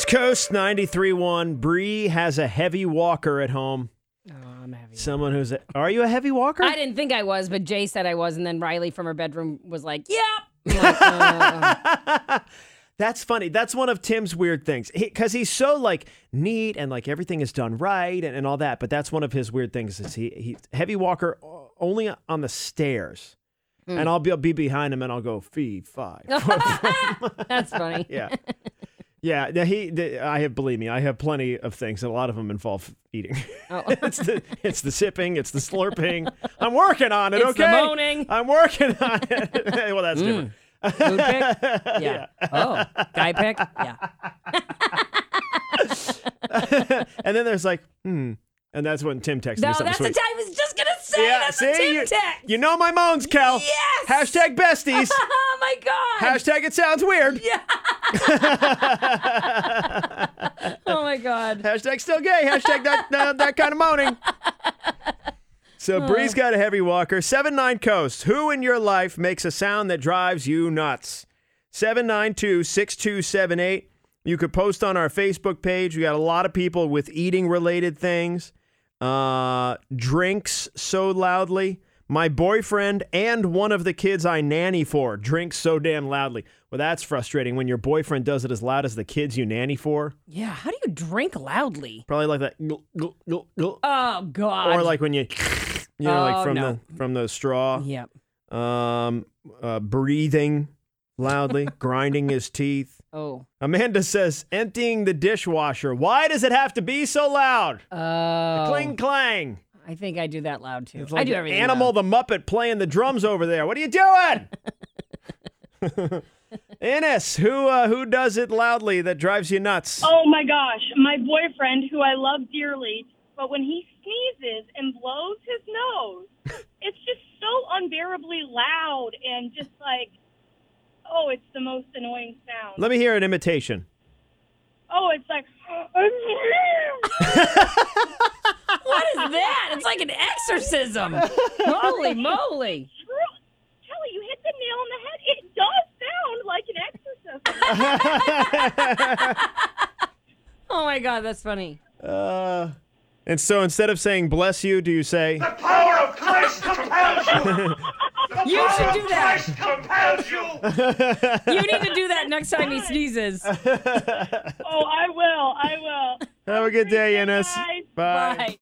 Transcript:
Coast 93.1. Bree has a heavy walker at home. Oh, I'm heavy. Someone who's are you a heavy walker? I didn't think I was, but Jay said I was, and then Riley from her bedroom was like, yep. I'm like, That's funny. That's one of Tim's weird things. Because he's so like neat and like everything is done right and all that. But that's one of his weird things is he heavy walker only on the stairs. And I'll be behind him and I'll go fee, fi. That's funny. Yeah. Yeah, believe me, I have plenty of things, and a lot of them involve eating. Oh. it's the sipping, it's the slurping. I'm working on it, It's okay? the moaning. I'm working on it. Well, that's different. Food pick? Yeah. Oh, guy pick? Yeah. And then there's like, and that's when Tim texted me No, something that's sweet. the time I was just going to say. That's a Tim text. You know my moans, Kel. Yes. Hashtag besties. Oh, my God. Hashtag it sounds weird. Yeah. Oh, my God. Hashtag still gay. Hashtag that kind of moaning. So Bree's got a heavy walker. 79 Coast. Who in your life makes a sound that drives you nuts? 792-6278. You could post on our Facebook page. We got a lot of people with eating-related things. Drinks so loudly. My boyfriend and one of the kids I nanny for drinks so damn loudly. Well, that's frustrating when your boyfriend does it as loud as the kids you nanny for. Yeah, how do you drink loudly? Probably like that. Oh, God. Or like when you know, like no. from the straw. Yep. Breathing loudly, grinding his teeth. Oh. Amanda says, emptying the dishwasher. Why does it have to be so loud? Oh. Cling clang. I think I do that loud, too. It's like I do the everything Animal loud. the Muppet playing the drums over there. What are you doing? Ines, who does it loudly that drives you nuts? Oh my gosh, my boyfriend, who I love dearly, but when he sneezes and blows his nose, it's just so unbearably loud and just like, oh, it's the most annoying sound. Let me hear an imitation. Oh, it's like, What is that? It's like an exorcism. Holy moly. Kelly, you hit the nail on the head. It does sound like an exorcism. Oh, my God, that's funny. And so instead of saying bless you, do you say The power of Christ compels you! You should do that. Christ compels you! You need to do that next time he sneezes. Oh, I will. have a good day, Ines? Bye. Bye. Bye.